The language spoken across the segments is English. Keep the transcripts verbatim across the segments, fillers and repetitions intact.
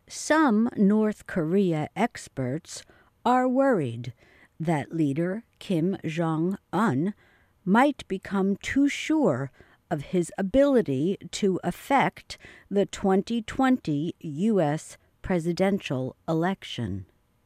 Some North Korea experts are worried that leader Kim Jong-un might become too sure of his ability to affect the twenty twenty U S presidential election.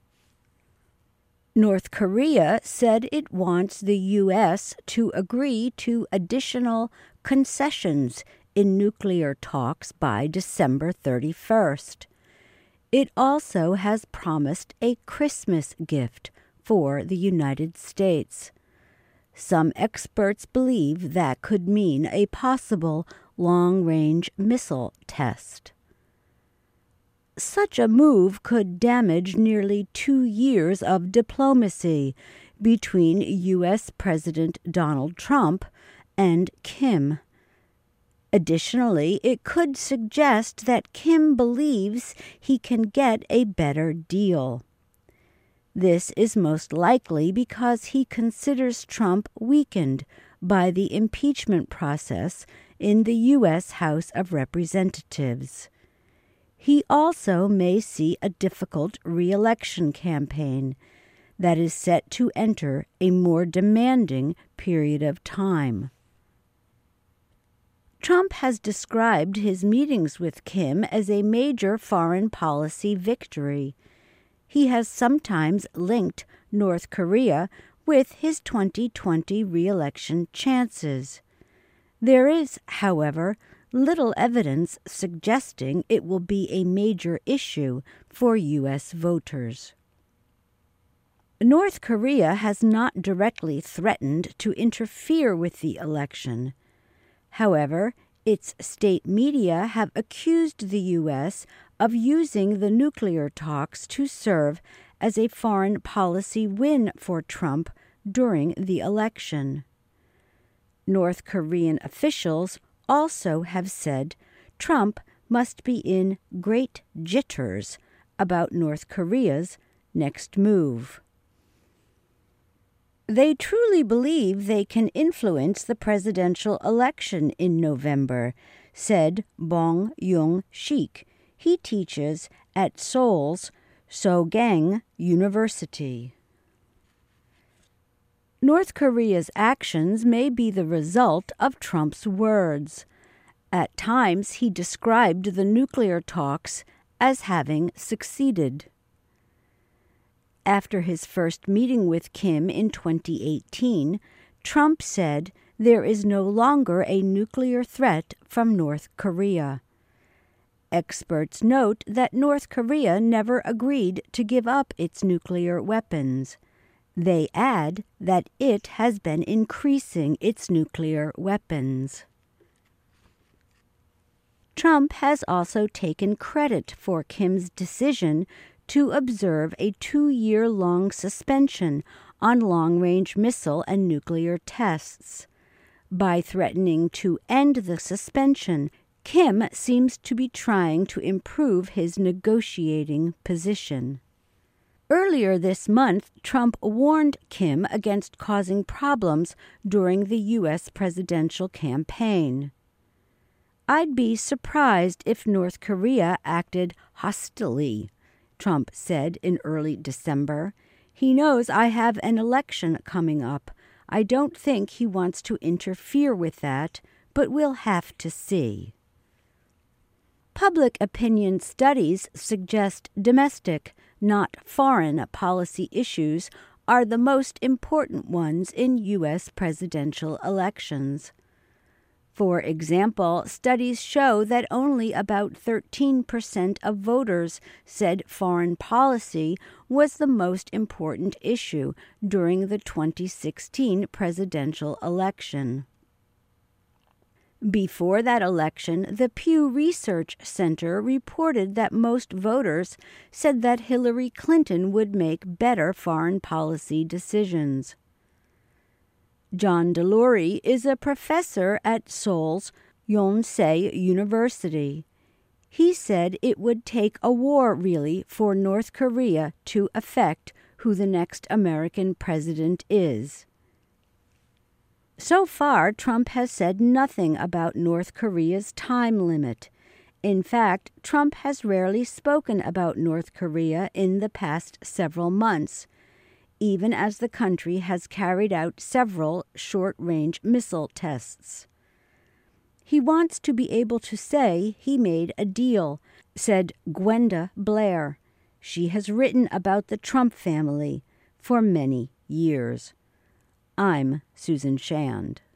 North Korea said it wants the U S to agree to additional concessions in nuclear talks by December thirty-first. It also has promised a Christmas gift for the United States. Some experts believe that could mean a possible long-range missile test. Such a move could damage nearly two years of diplomacy between U S President Donald Trump and Kim. Additionally, it could suggest that Kim believes he can get a better deal. This is most likely because he considers Trump weakened by the impeachment process in the U S House of Representatives. He also may see a difficult re-election campaign that is set to enter a more demanding period of time. Trump has described his meetings with Kim as a major foreign policy victory. He has sometimes linked North Korea with his twenty twenty re-election chances. There is, however, little evidence suggesting it will be a major issue for U S voters. North Korea has not directly threatened to interfere with the election. However, its state media have accused the U S of using the nuclear talks to serve as a foreign policy win for Trump during the election. North Korean officials also have said Trump must be in great jitters about North Korea's next move. They truly believe they can influence the presidential election in November, said Bong Young-sik. He teaches at Seoul's Sogang University. North Korea's actions may be the result of Trump's words. At times, he described the nuclear talks as having succeeded. After his first meeting with Kim in twenty eighteen, Trump said there is no longer a nuclear threat from North Korea. Experts note that North Korea never agreed to give up its nuclear weapons. They add that it has been increasing its nuclear weapons. Trump has also taken credit for Kim's decision to observe a two-year-long suspension on long-range missile and nuclear tests. By threatening to end the suspension, Kim seems to be trying to improve his negotiating position. Earlier this month, Trump warned Kim against causing problems during the U S presidential campaign. "I'd be surprised if North Korea acted hostilely," Trump said in early December. "He knows I have an election coming up. I don't think he wants to interfere with that, but we'll have to see." Public opinion studies suggest domestic, not foreign policy issues are the most important ones in U S presidential elections. For example, studies show that only about thirteen percent of voters said foreign policy was the most important issue during the twenty sixteen presidential election. Before that election, the Pew Research Center reported that most voters said that Hillary Clinton would make better foreign policy decisions. John Delury is a professor at Seoul's Yonsei University. He said it would take a war, really, for North Korea to affect who the next American president is. So far, Trump has said nothing about North Korea's time limit, In fact, Trump has rarely spoken about North Korea in the past several months, even as the country has carried out several short-range missile tests. He wants to be able to say he made a deal, said Gwenda Blair. She has written about the Trump family for many years. I'm Susan Shand.